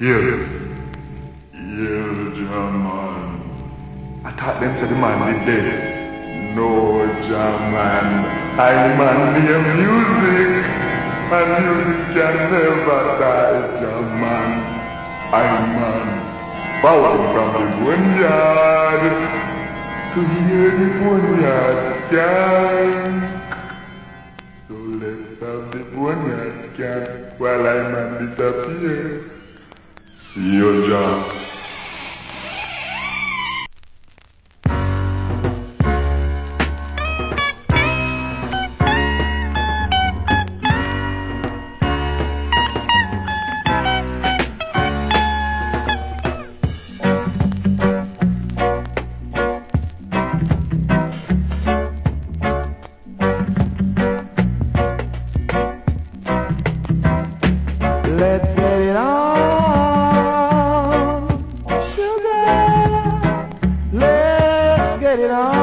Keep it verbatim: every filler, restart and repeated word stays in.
Yeah. Yeah, German. I thought them said the man did dead. No, German. I man near music. And music can never die, German. I man. Bowing from the boneyard to hear the boneyard skank. So let's have the boneyard skank while I man disappear. See you, John. Let's get it on, sugar. Let's get it on.